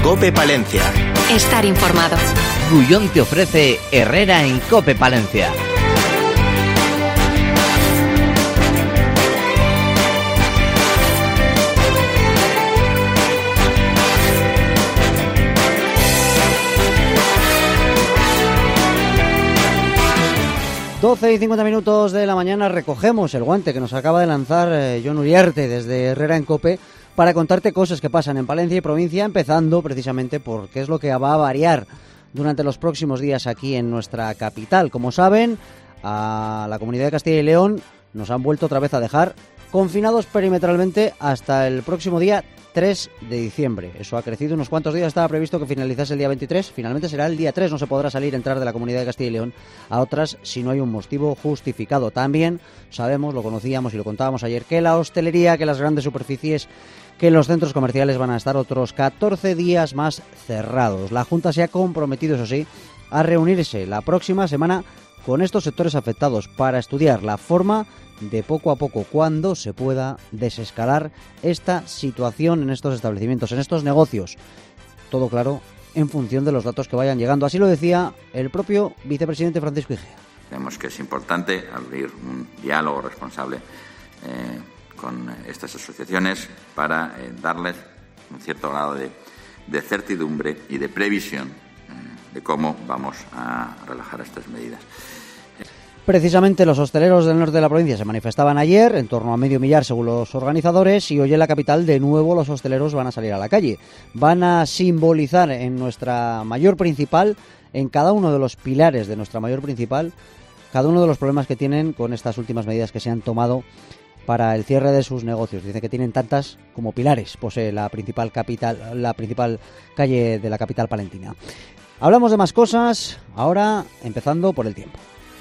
COPE Palencia. Estar informado. Grullón te ofrece Herrera en COPE Palencia. Doce y 50 minutos de la mañana recogemos el guante que nos acaba de lanzar Jon Uriarte desde Herrera en COPE para contarte cosas que pasan en Palencia y provincia, empezando precisamente por qué es lo que va a variar durante los próximos días aquí en nuestra capital. Como saben, a la Comunidad de Castilla y León nos han vuelto otra vez a dejar confinados perimetralmente hasta el próximo día 3 de diciembre. Eso ha crecido unos cuantos días, estaba previsto que finalizase el día 23, finalmente será el día 3, no se podrá salir, entrar de la Comunidad de Castilla y León a otras si no hay un motivo justificado. También sabemos, lo conocíamos y lo contábamos ayer, que la hostelería, que las grandes superficies, que los centros comerciales van a estar otros 14 días más cerrados. La Junta se ha comprometido, eso sí, a reunirse la próxima semana con estos sectores afectados para estudiar la forma de poco a poco, cuando se pueda desescalar esta situación en estos establecimientos, en estos negocios. Todo claro, en función de los datos que vayan llegando. Así lo decía el propio vicepresidente Francisco Igea. Creemos que es importante abrir un diálogo responsable con estas asociaciones para darles un cierto grado de certidumbre y de previsión de cómo vamos a relajar estas medidas. Precisamente los hosteleros del norte de la provincia se manifestaban ayer, en torno a medio millar según los organizadores, y hoy en la capital de nuevo los hosteleros van a salir a la calle. Van a simbolizar en nuestra mayor principal, en cada uno de los pilares de nuestra mayor principal, cada uno de los problemas que tienen con estas últimas medidas que se han tomado para el cierre de sus negocios. Dicen que tienen tantas como pilares, posee la principal calle de la capital palentina. Hablamos de más cosas, ahora empezando por el tiempo.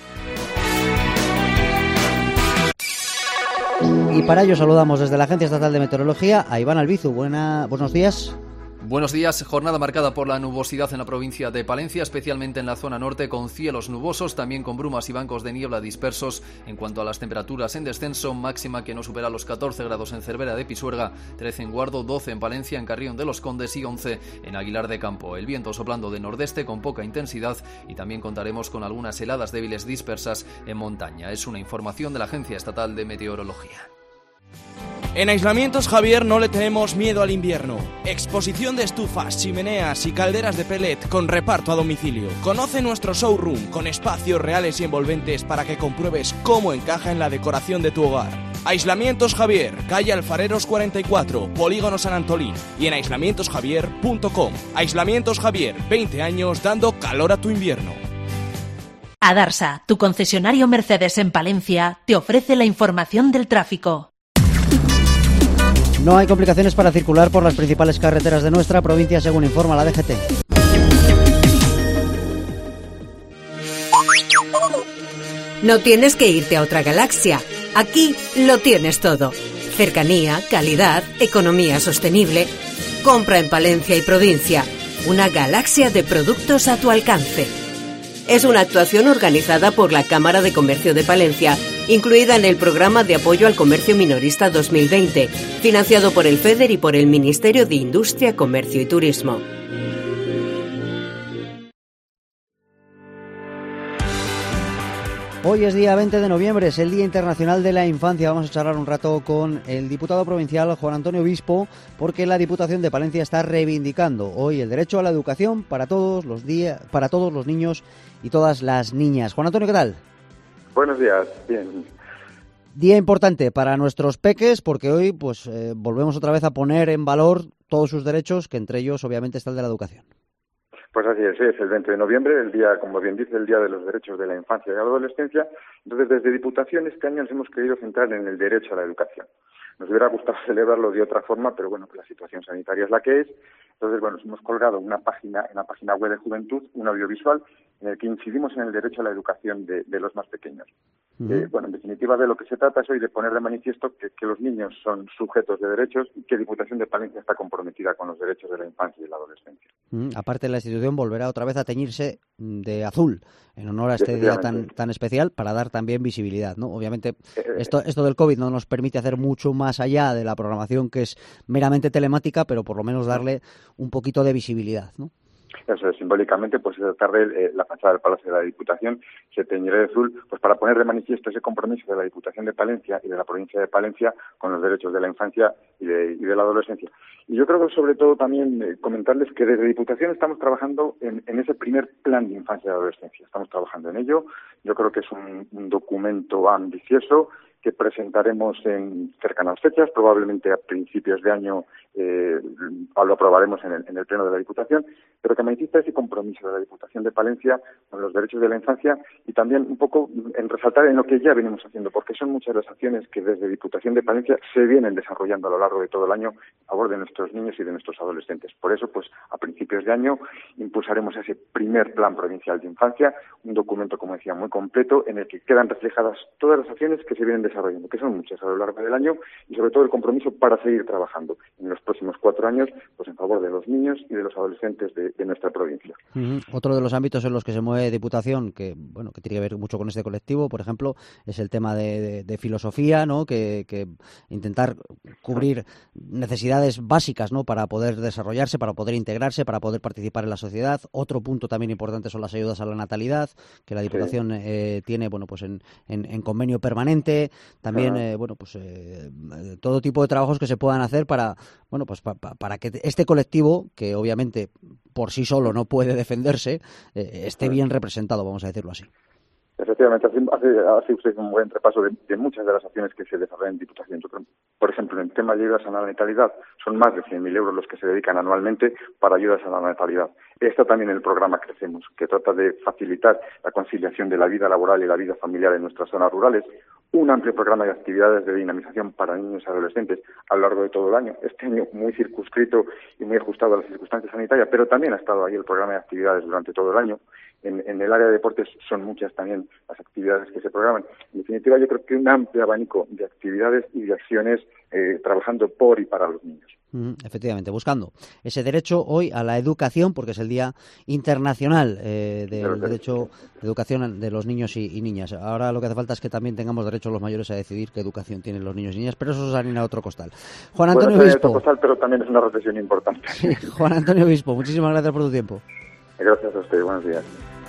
Y para ello saludamos desde la Agencia Estatal de Meteorología a Iván Albizu. Buenos días. Buenos días. Jornada marcada por la nubosidad en la provincia de Palencia, especialmente en la zona norte, con cielos nubosos, también con brumas y bancos de niebla dispersos. En cuanto a las temperaturas en descenso, máxima que no supera los 14 grados en Cervera de Pisuerga, 13 en Guardo, 12 en Palencia, en Carrión de los Condes y 11 en Aguilar de Campo. El viento soplando de nordeste con poca intensidad y también contaremos con algunas heladas débiles dispersas en montaña. Es una información de la Agencia Estatal de Meteorología. En Aislamientos Javier no le tenemos miedo al invierno. Exposición de estufas, chimeneas y calderas de pellet con reparto a domicilio. Conoce nuestro showroom con espacios reales y envolventes para que compruebes cómo encaja en la decoración de tu hogar. Aislamientos Javier, calle Alfareros 44, Polígono San Antolín, y en aislamientosjavier.com. Aislamientos Javier, 20 años dando calor a tu invierno. Adarsa, tu concesionario Mercedes en Palencia, te ofrece la información del tráfico. No hay complicaciones para circular por las principales carreteras de nuestra provincia, según informa la DGT. No tienes que irte a otra galaxia. Aquí lo tienes todo. Cercanía, calidad, economía sostenible. Compra en Palencia y provincia. Una galaxia de productos a tu alcance. Es una actuación organizada por la Cámara de Comercio de Palencia, incluida en el Programa de Apoyo al Comercio Minorista 2020, financiado por el FEDER y por el Ministerio de Industria, Comercio y Turismo. Hoy es día 20 de noviembre, es el Día Internacional de la Infancia. Vamos a charlar un rato con el diputado provincial Juan Antonio Obispo, porque la Diputación de Palencia está reivindicando hoy el derecho a la educación para todos los niños y todas las niñas. Juan Antonio, ¿qué tal? Buenos días, bien. Día importante para nuestros peques, porque hoy volvemos otra vez a poner en valor todos sus derechos, que entre ellos obviamente está el de la educación. Pues así es el 20 de noviembre, el día, como bien dice, el Día de los Derechos de la Infancia y la Adolescencia. Entonces, desde Diputación este año nos hemos querido centrar en el derecho a la educación. Nos hubiera gustado celebrarlo de otra forma, pero bueno, la situación sanitaria es la que es. Entonces, bueno, hemos colgado en la página web de Juventud, un audiovisual en el que incidimos en el derecho a la educación de los más pequeños. Bueno, en definitiva, de lo que se trata es hoy de poner de manifiesto que los niños son sujetos de derechos y que Diputación de Palencia está comprometida con los derechos de la infancia y la adolescencia. Aparte, la institución volverá otra vez a teñirse de azul, en honor a este día tan especial, para dar también visibilidad, ¿no? Obviamente, esto del COVID no nos permite hacer mucho más allá de la programación que es meramente telemática, pero por lo menos darle un poquito de visibilidad, ¿no? Eso es, simbólicamente, pues esta tarde la fachada del Palacio de la Diputación se teñirá de azul, pues para poner de manifiesto ese compromiso de la Diputación de Palencia y de la provincia de Palencia con los derechos de la infancia y de la adolescencia. Y yo creo que sobre todo también comentarles que desde Diputación estamos trabajando en ese primer plan de infancia y adolescencia. Estamos trabajando en ello. Yo creo que es un documento ambicioso que presentaremos en cercanas fechas, probablemente a principios de año lo aprobaremos en el Pleno de la Diputación, pero que manifiesta ese compromiso de la Diputación de Palencia con los derechos de la infancia y también un poco en resaltar en lo que ya venimos haciendo, porque son muchas las acciones que desde Diputación de Palencia se vienen desarrollando a lo largo de todo el año a favor de nuestros niños y de nuestros adolescentes. Por eso, pues a principios de año impulsaremos ese primer Plan Provincial de Infancia, un documento, como decía, muy completo, en el que quedan reflejadas todas las acciones que se vienen desarrollando, que son muchas a lo largo del año, y sobre todo el compromiso para seguir trabajando en los próximos 4 años pues en favor de los niños y de los adolescentes de nuestra provincia. Otro de los ámbitos en los que se mueve Diputación, que tiene que ver mucho con este colectivo, por ejemplo, es el tema de filosofía, ¿no? Que intentar cubrir necesidades básicas, ¿no? Para poder desarrollarse, para poder integrarse, para poder participar en la sociedad. Otro punto también importante son las ayudas a la natalidad, que la Diputación tiene, pues en convenio permanente. También, todo tipo de trabajos que se puedan hacer para que este colectivo, que obviamente por sí solo no puede defenderse, esté bien representado, vamos a decirlo así. Efectivamente, hace usted un buen repaso de muchas de las acciones que se desarrollan en Diputación. Por ejemplo, en el tema de ayudas a la natalidad, son más de 100.000 euros los que se dedican anualmente para ayudas a la natalidad. Está también el programa Crecemos, que trata de facilitar la conciliación de la vida laboral y la vida familiar en nuestras zonas rurales. Un amplio programa de actividades de dinamización para niños y adolescentes a lo largo de todo el año. Este año muy circunscrito y muy ajustado a las circunstancias sanitarias, pero también ha estado ahí el programa de actividades durante todo el año. En el área de deportes son muchas también las actividades que se programan. En definitiva, yo creo que un amplio abanico de actividades y de acciones trabajando por y para los niños. Efectivamente, buscando ese derecho hoy a la educación, porque es el Día Internacional del Derecho de Educación de los niños y niñas. Ahora lo que hace falta es que también tengamos derecho los mayores a decidir qué educación tienen los niños y niñas, pero eso es harina de otro costal. Juan Antonio Obispo. Otro costal, pero también es una reflexión importante. Sí, Juan Antonio Obispo, muchísimas gracias por tu tiempo. Gracias a usted, buenos días.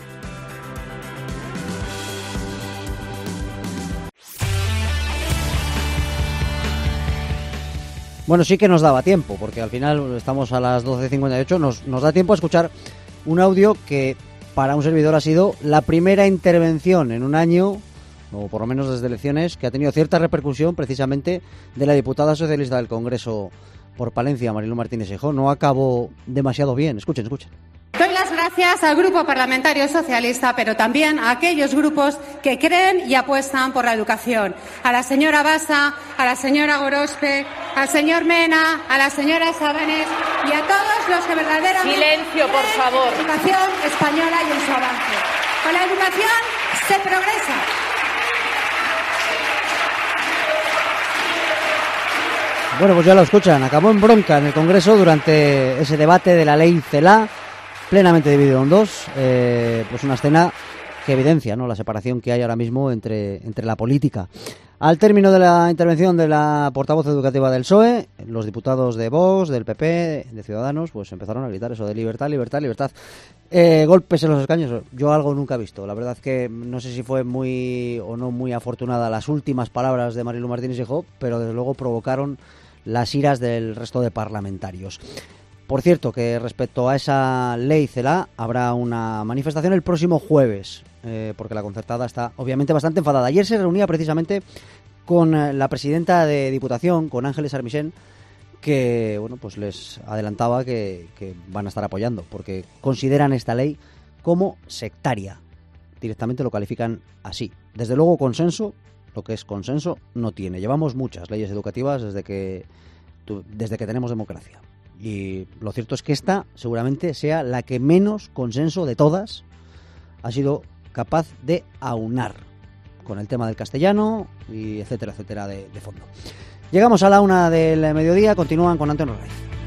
Bueno, sí que nos daba tiempo, porque al final estamos a las 12:58, nos da tiempo a escuchar un audio que para un servidor ha sido la primera intervención en un año, o por lo menos desde elecciones, que ha tenido cierta repercusión precisamente de la diputada socialista del Congreso por Palencia, Mariló Martínez Seijóo. No acabó demasiado bien. Escuchen. Doy las gracias al Grupo Parlamentario Socialista, pero también a aquellos grupos que creen y apuestan por la educación. A la señora Basa, a la señora Gorospe, al señor Mena, a la señora Sabanes y a todos los que verdaderamente silencio, por favor, en la educación española y en su avance. Con la educación se progresa. Bueno, pues ya lo escuchan. Acabó en bronca en el Congreso durante ese debate de la ley CELA, plenamente dividido en dos, pues una escena que evidencia, ¿no?, la separación que hay ahora mismo entre la política. Al término de la intervención de la portavoz educativa del PSOE, los diputados de Vox, del PP, de Ciudadanos, pues empezaron a gritar eso de libertad, libertad, libertad. Golpes en los escaños, yo algo nunca he visto. La verdad que no sé si fue muy o no muy afortunada las últimas palabras de Mariló Martínez Seijóo, pero desde luego provocaron las iras del resto de parlamentarios. Por cierto, que respecto a esa ley CELA habrá una manifestación el próximo jueves, porque la concertada está obviamente bastante enfadada. Ayer se reunía precisamente con la presidenta de Diputación, con Ángeles Armisen, que pues les adelantaba que van a estar apoyando, porque consideran esta ley como sectaria. Directamente lo califican así. Desde luego consenso, lo que es consenso, no tiene. Llevamos muchas leyes educativas desde que tenemos democracia. Y lo cierto es que esta seguramente sea la que menos consenso de todas ha sido capaz de aunar, con el tema del castellano y etcétera, etcétera de fondo. Llegamos a la 1 del mediodía, continúan con Antonio Raiz.